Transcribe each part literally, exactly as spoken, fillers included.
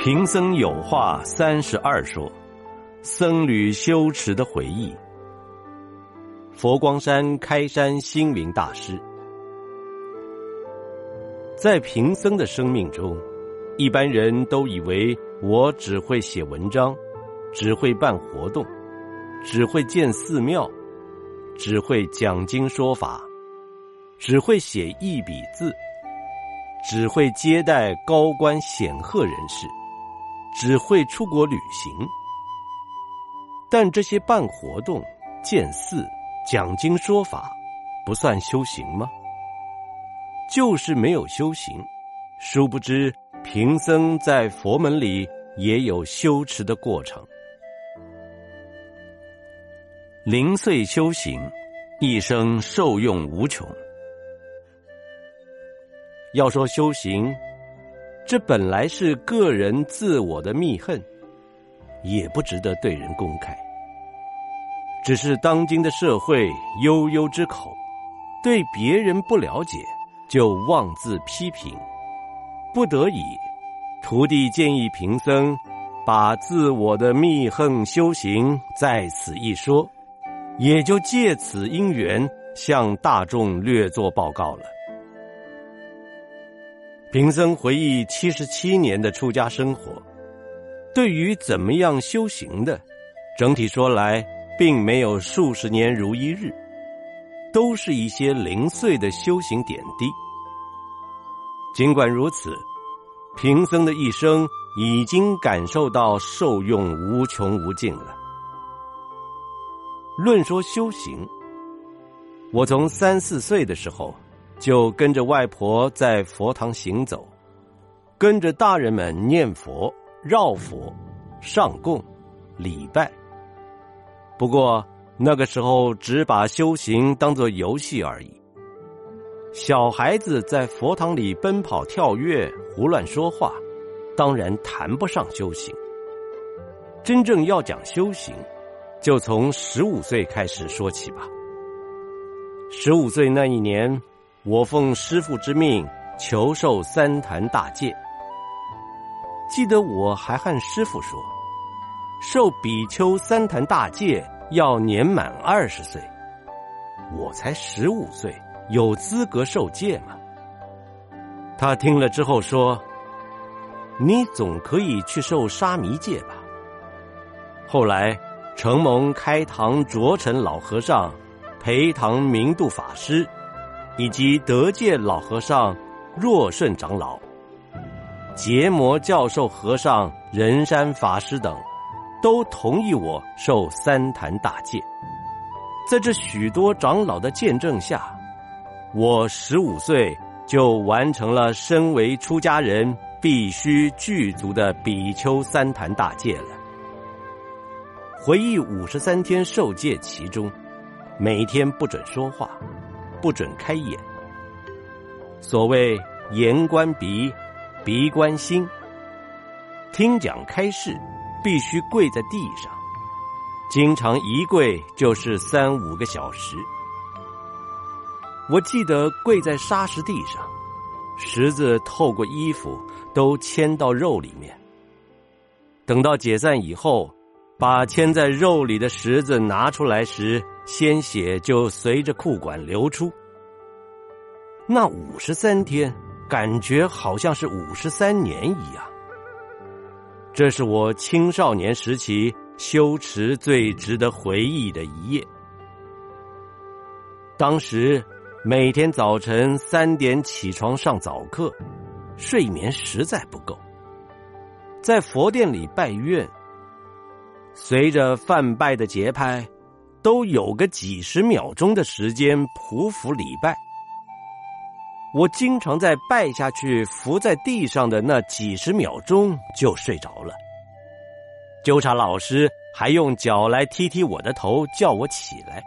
贫僧有话三十二说，僧侣修持的回忆。佛光山开山星云大师。在贫僧的生命中，一般人都以为我只会写文章，只会办活动，只会建寺庙，只会讲经说法，只会写一笔字，只会接待高官显赫人士，只会出国旅行。但这些办活动、建寺、讲经说法，不算修行吗？就是没有修行，殊不知贫僧在佛门里也有修持的过程。零碎修行，一生受用无穷。要说修行，这本来是个人自我的密恨，也不值得对人公开。只是当今的社会悠悠之口，对别人不了解就妄自批评，不得已，徒弟建议贫僧把自我的密恨修行在此一说，也就借此因缘向大众略作报告了。贫僧回忆七十七年的出家生活，对于怎么样修行的，整体说来并没有数十年如一日，都是一些零碎的修行点滴。尽管如此，贫僧的一生已经感受到受用无穷无尽了。论说修行，我从三四岁的时候就跟着外婆在佛堂行走，跟着大人们念佛、绕佛、上供、礼拜。不过那个时候只把修行当作游戏而已。小孩子在佛堂里奔跑跳跃、胡乱说话，当然谈不上修行。真正要讲修行，就从十五岁开始说起吧。十五岁那一年，我奉师父之命求受三坛大戒。记得我还和师父说，受比丘三坛大戒要年满二十岁，我才十五岁，有资格受戒吗？他听了之后说，你总可以去受沙弥戒吧。后来承蒙开堂卓尘老和尚、培堂明度法师以及德界老和尚、若顺长老、结魔教授和尚、仁山法师等都同意我受三坛大戒。在这许多长老的见证下，我十五岁就完成了身为出家人必须具足的比丘三坛大戒了。回忆五十三天受戒其中，每天不准说话，不准开眼。所谓言观鼻，鼻观心，听讲开示必须跪在地上，经常一跪就是三五个小时。我记得跪在沙石地上，石子透过衣服都嵌到肉里面。等到解散以后，把嵌在肉里的石子拿出来时，鲜血就随着裤管流出。那五十三天，感觉好像是五十三年一样。这是我青少年时期修持最值得回忆的一页。当时每天早晨三点起床上早课，睡眠实在不够。在佛殿里拜愿，随着梵拜的节拍，都有个几十秒钟的时间匍匐礼拜。我经常在拜下去伏在地上的那几十秒钟就睡着了。纠察老师还用脚来踢踢我的头，叫我起来。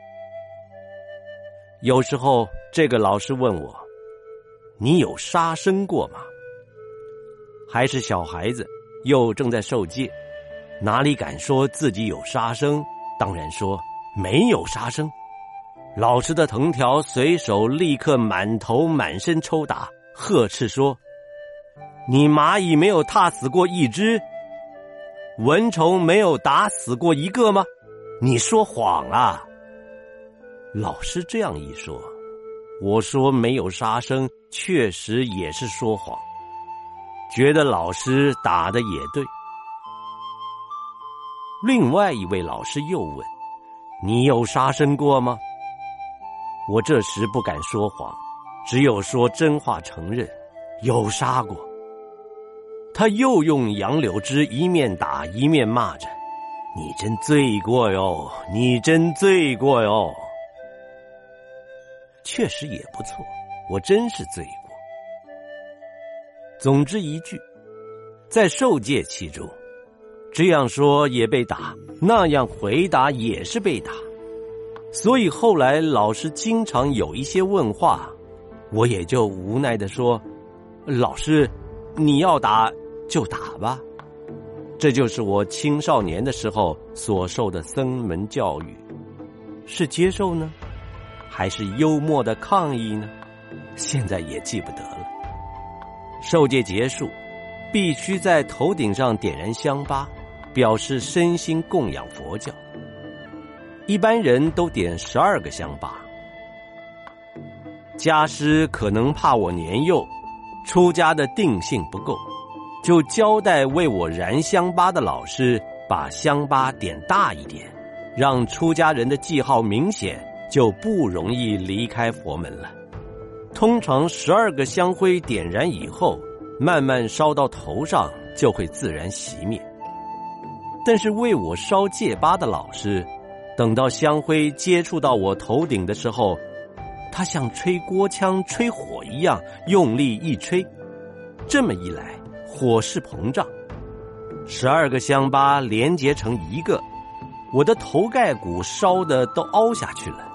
有时候这个老师问我，你有杀生过吗？还是小孩子，又正在受戒，哪里敢说自己有杀生，当然说没有杀生。老师的藤条随手立刻满头满身抽打，呵斥说， 你蚂蚁没有踏死过一只，蚊虫没有打死过一个吗？你说谎啊！老师这样一说，我说没有杀生，确实也是说谎，觉得老师打的也对。另外一位老师又问，你有杀生过吗？我这时不敢说谎，只有说真话承认，有杀过。他又用杨柳枝一面打一面骂着，你真罪过哟，你真罪过哟。确实也不错，我真是罪过。总之一句，在受戒期中，这样说也被打，那样回答也是被打。所以后来老师经常有一些问话，我也就无奈地说，老师，你要打就打吧。这就是我青少年的时候所受的僧门教育，是接受呢，还是幽默的抗议呢？现在也记不得了。受戒结束，必须在头顶上点燃香巴，表示身心供养佛教。一般人都点十二个香巴。家师可能怕我年幼，出家的定性不够，就交代为我燃香巴的老师把香巴点大一点，让出家人的记号明显，就不容易离开佛门了。通常十二个香灰点燃以后，慢慢烧到头上，就会自然熄灭。但是为我烧戒疤的老师，等到香灰接触到我头顶的时候，他像吹锅腔吹火一样用力一吹，这么一来，火势膨胀，十二个香疤连结成一个，我的头盖骨烧得都凹下去了。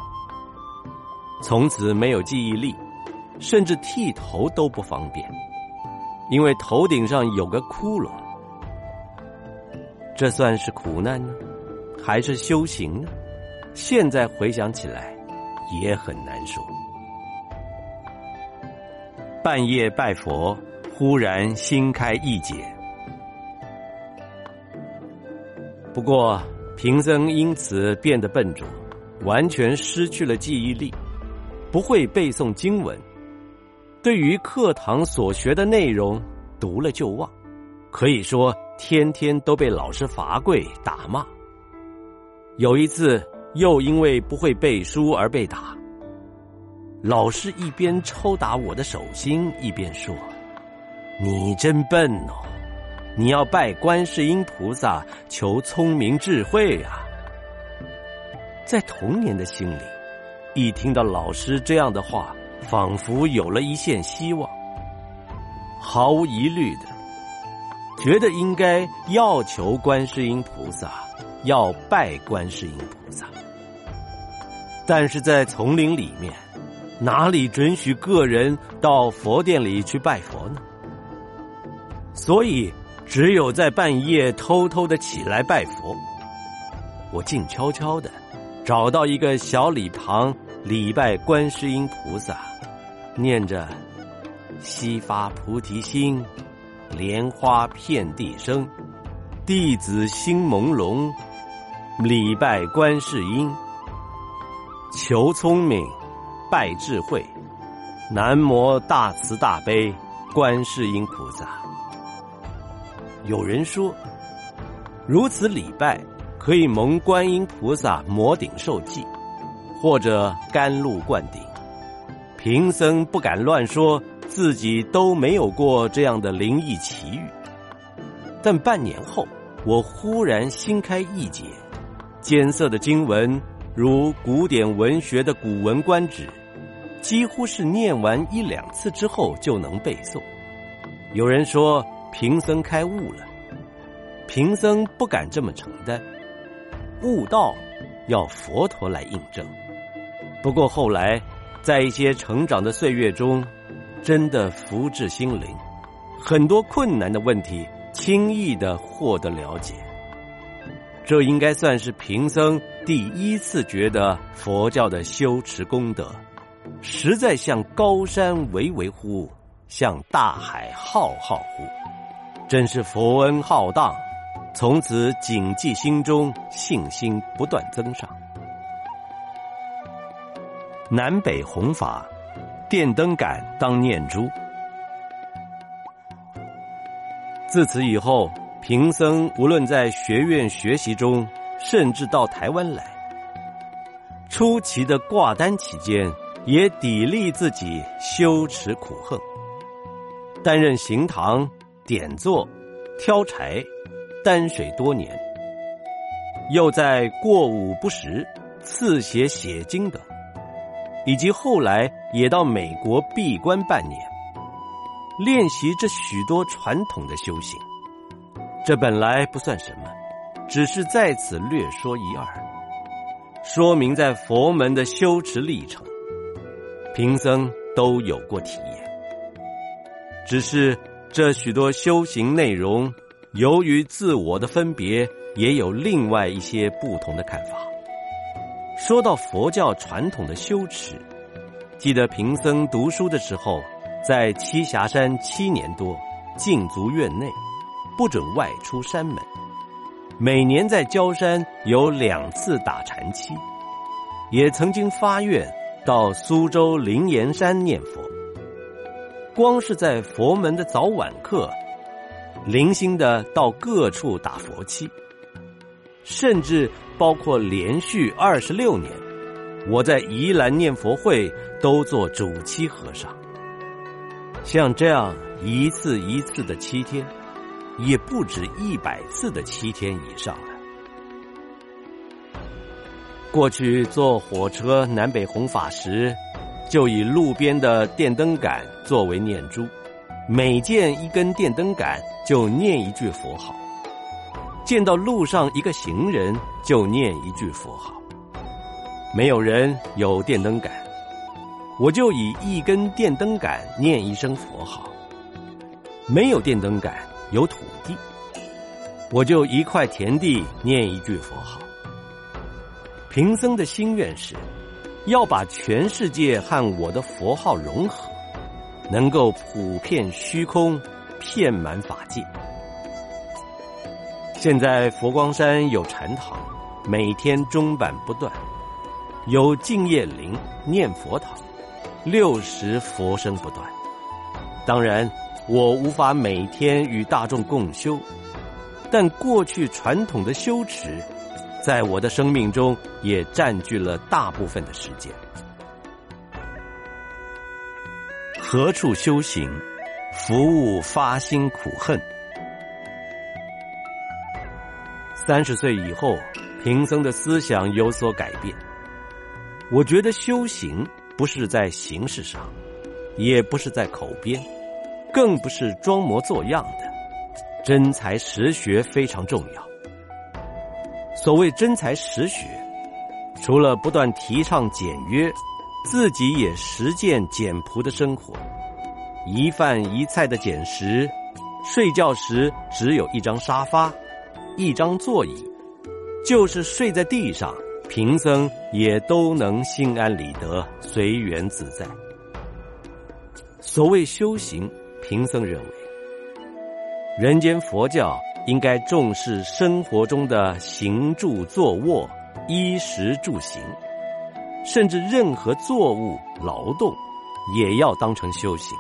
从此没有记忆力，甚至剃头都不方便，因为头顶上有个窟窿。这算是苦难呢，还是修行呢？现在回想起来也很难说。半夜拜佛，忽然心开意解。不过贫僧因此变得笨拙，完全失去了记忆力，不会背诵经文，对于课堂所学的内容读了就忘，可以说天天都被老师罚跪打骂。有一次又因为不会背书而被打，老师一边抽打我的手心，一边说，你真笨哦，你要拜观世音菩萨求聪明智慧啊。在童年的心里，一听到老师这样的话，仿佛有了一线希望，毫无疑虑的觉得应该要求观世音菩萨，要拜观世音菩萨。但是在丛林里面，哪里准许个人到佛殿里去拜佛呢？所以只有在半夜偷偷的起来拜佛。我静悄悄的找到一个小礼旁礼拜观世音菩萨，念着悉发菩提心，莲花遍地生，弟子心朦胧，礼拜观世音，求聪明，拜智慧，南无大慈大悲观世音菩萨。有人说，如此礼拜可以蒙观音菩萨摩顶受记，或者甘露灌顶。贫僧不敢乱说自己都没有过这样的灵异奇遇，但半年后我忽然心开意解，艰涩的经文如古典文学的古文观止，几乎是念完一两次之后就能背诵。有人说贫僧开悟了，贫僧不敢这么承担，悟道要佛陀来印证。不过后来在一些成长的岁月中，真的福至心灵，很多困难的问题轻易地获得了解。这应该算是贫僧第一次觉得佛教的修持功德实在像高山巍巍乎， 向大海浩浩乎，真是佛恩浩荡，从此谨记心中，信心不断增上。南北弘法，电灯杆当念珠。自此以后，贫僧无论在学院学习中，甚至到台湾来，初期的挂单期间，也砥砺自己修持苦行，担任行堂、点座、挑柴、担水多年，又在过午不食、刺写写经等，以及后来也到美国闭关半年，练习这许多传统的修行。这本来不算什么，只是在此略说一二，说明在佛门的修持历程，贫僧都有过体验。只是这许多修行内容，由于自我的分别，也有另外一些不同的看法。说到佛教传统的修持，记得贫僧读书的时候，在栖霞山七年多，禁足院内，不准外出山门。每年在郊山有两次打禅期，也曾经发愿到苏州灵岩山念佛。光是在佛门的早晚课，零星的到各处打佛七，甚至包括连续二十六年，我在宜兰念佛会都做主七和尚。像这样一次一次的七天，也不止一百次的七天以上了。过去坐火车南北弘法时，就以路边的电灯杆作为念珠，每见一根电灯杆就念一句佛号，见到路上一个行人就念一句佛号。没有人有电灯杆，我就以一根电灯杆念一声佛号。没有电灯杆，有土地，我就一块田地念一句佛号。贫僧的心愿是要把全世界和我的佛号融合，能够普遍虚空，遍满法界。现在佛光山有禅堂，每天钟板不断，有净业林念佛堂，六时佛声不断。当然我无法每天与大众共修，但过去传统的修持在我的生命中也占据了大部分的时间。何处修行，服务发心苦恨。三十岁以后，贫僧的思想有所改变。我觉得修行不是在形式上，也不是在口边，更不是装模作样的，真才实学非常重要。所谓真才实学，除了不断提倡简约，自己也实践简朴的生活，一饭一菜的简食，睡觉时只有一张沙发，一张座椅，就是睡在地上，贫僧也都能心安理得，随缘自在。所谓修行，贫僧认为人间佛教应该重视生活中的行住坐卧、衣食住行，甚至任何作物劳动也要当成修行。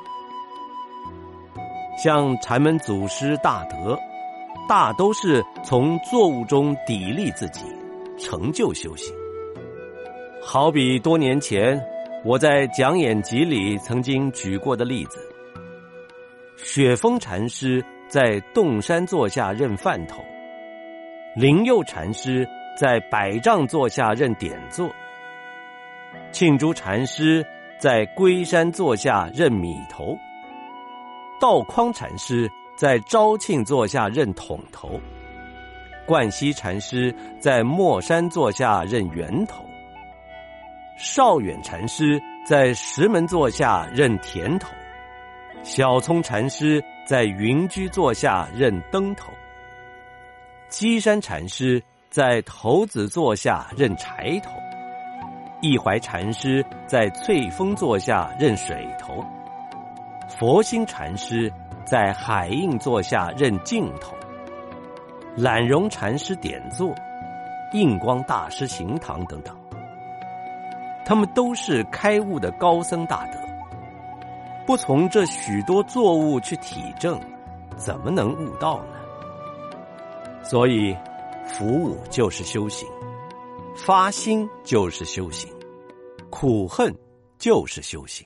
像禅门祖师大德，大都是从作物中砥砺自己，成就修行。好比多年前我在讲演集里曾经举过的例子，雪峰禅师在洞山座下任饭头，灵佑禅师在百丈座下任点座，庆珠禅师在龟山座下任米头，道匡禅师在昭庆座下任桶头，冠希禅师在墨山座下任圆头，少远禅师在石门座下任田头，小聪禅师在云居座下任灯头，基山禅师在头子座下任柴头，一怀禅师在翠峰座下任水头， 佛心禅师在海印座下任镜头，懒容禅师点座，印光大师行堂等等，他们都是开悟的高僧大德，不从这许多作物去体证，怎么能悟道呢？所以服务就是修行，发心就是修行，苦恨就是修行。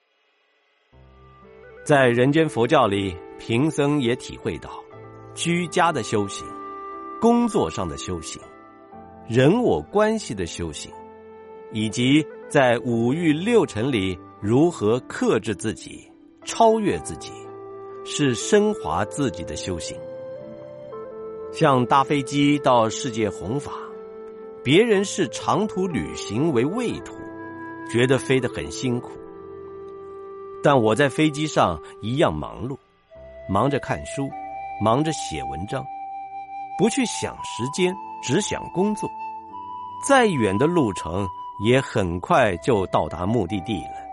在人间佛教里，贫僧也体会到居家的修行，工作上的修行，人我关系的修行，以及在五欲六尘里如何克制自己，超越自己，是升华自己的修行。像搭飞机到世界弘法，别人是长途旅行为畏途，觉得飞得很辛苦，但我在飞机上一样忙碌，忙着看书，忙着写文章，不去想时间，只想工作。再远的路程也很快就到达目的地了。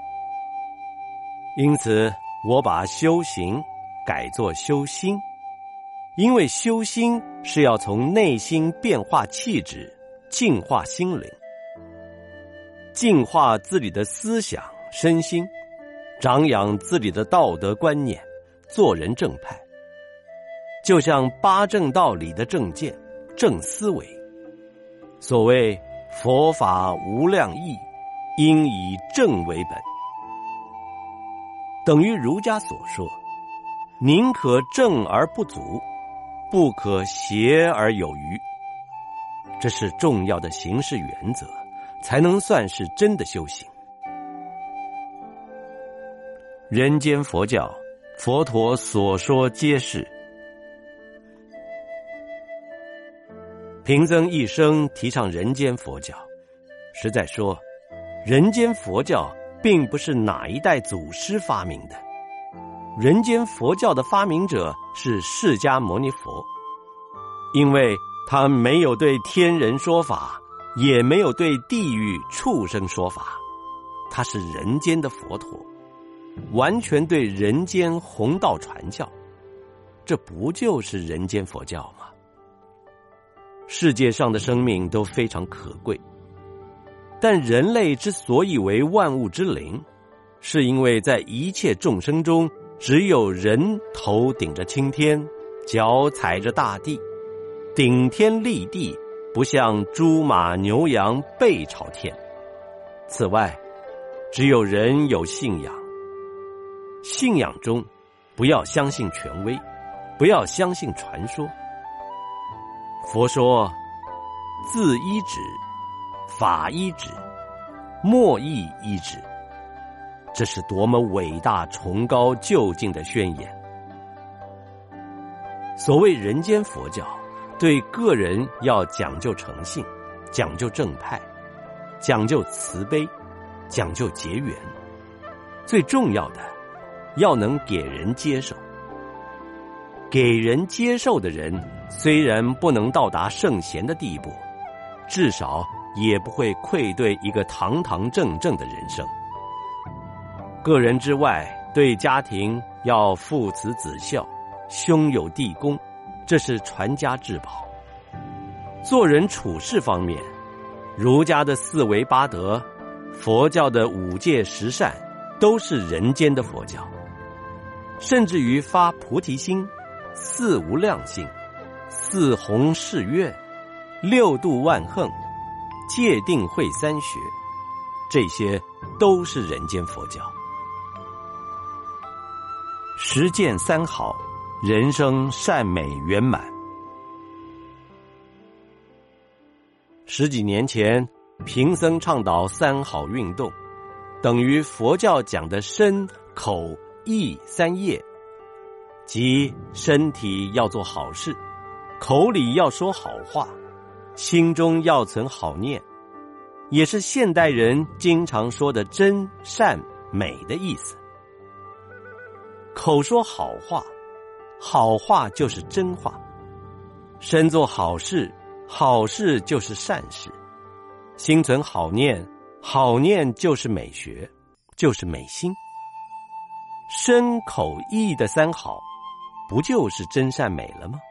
因此我把修行改作修心，因为修心是要从内心变化气质，净化心灵，净化自己的思想身心，长养自己的道德观念，做人正派。就像八正道里的正见、正思维。所谓佛法无量义，应以正为本，等于儒家所说，宁可正而不足，不可邪而有余。这是重要的行事原则，才能算是真的修行。人间佛教，佛陀所说皆是。贫僧一生提倡人间佛教，实在说，人间佛教并不是哪一代祖师发明的，人间佛教的发明者是释迦牟尼佛，因为他没有对天人说法，也没有对地狱畜生说法，他是人间的佛陀，完全对人间弘道传教，这不就是人间佛教吗？世界上的生命都非常可贵，但人类之所以为万物之灵，是因为在一切众生中，只有人头顶着青天，脚踩着大地，顶天立地，不像猪马牛羊背朝天。此外，只有人有信仰，信仰中不要相信权威，不要相信传说。佛说自依止，法依止，莫亦依止，这是多么伟大崇高究竟的宣言。所谓人间佛教，对个人要讲究诚信，讲究正派，讲究慈悲，讲究结缘，最重要的要能给人接受。给人接受的人虽然不能到达圣贤的地步，至少也不会愧对一个堂堂正正的人生。个人之外，对家庭要父慈子孝，兄友弟恭，这是传家之宝。做人处事方面，儒家的四维八德，佛教的五戒十善，都是人间的佛教。甚至于发菩提心，四无量心，四弘誓愿，六度万行，戒定慧三学，这些都是人间佛教。实践三好，人生善美圆满。十几年前，贫僧倡导三好运动，等于佛教讲的身口意三业，即身体要做好事，口里要说好话，心中要存好念，也是现代人经常说的真善美的意思。口说好话，好话就是真话；身做好事，好事就是善事；心存好念，好念就是美学，就是美心。 身口意的三好，不就是真善美了吗？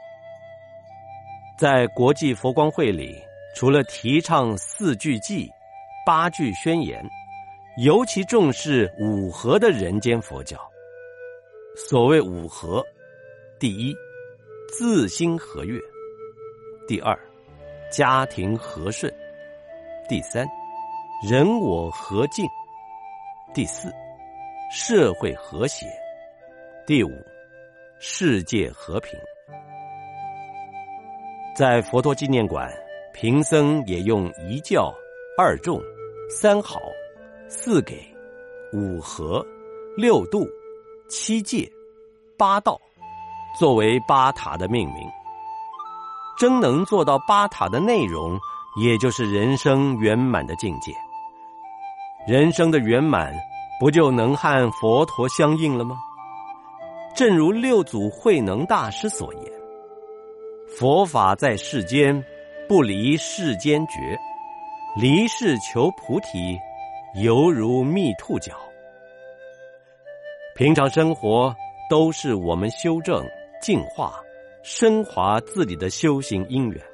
在国际佛光会里，除了提倡四句偈、八句宣言，尤其重视五和的人间佛教。所谓五和，第一，自心和悦；第二，家庭和顺；第三，人我和敬；第四，社会和谐；第五，世界和平。在佛陀纪念馆，贫僧也用一教、二众、三好、四给、五和、六度、七戒、八道作为八塔的命名。真能做到八塔的内容，也就是人生圆满的境界。人生的圆满，不就能和佛陀相应了吗？正如六祖慧能大师所言，佛法在世间，不离世间觉，离世求菩提，犹如觅兔角。平常生活都是我们修正、净化、升华自己的修行因缘。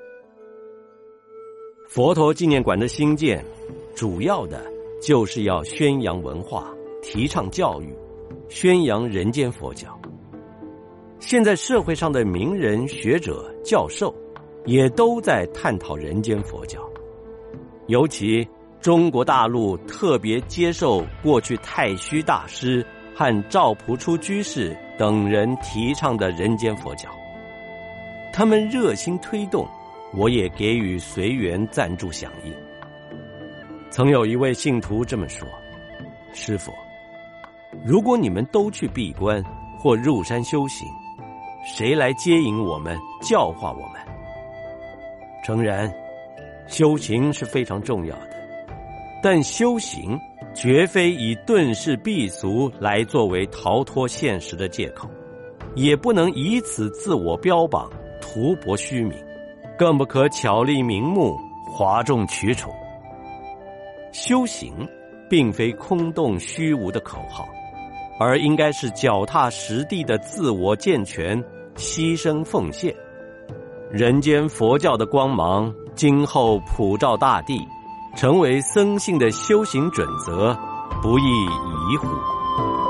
佛陀纪念馆的兴建，主要的就是要宣扬文化，提倡教育，宣扬人间佛教。现在社会上的名人、学者、教授也都在探讨人间佛教，尤其中国大陆特别接受过去太虚大师和赵朴初居士等人提倡的人间佛教，他们热心推动，我也给予随缘赞助响应。曾有一位信徒这么说：师父，如果你们都去闭关或入山修行，谁来接引我们、教化我们？诚然，修行是非常重要的，但修行绝非以遁世避俗来作为逃脱现实的借口，也不能以此自我标榜、图博虚名，更不可巧立名目、哗众取宠。修行并非空洞虚无的口号，而应该是脚踏实地的自我健全、牺牲奉献。人间佛教的光芒今后普照大地，成为僧性的修行准则，不亦宜乎？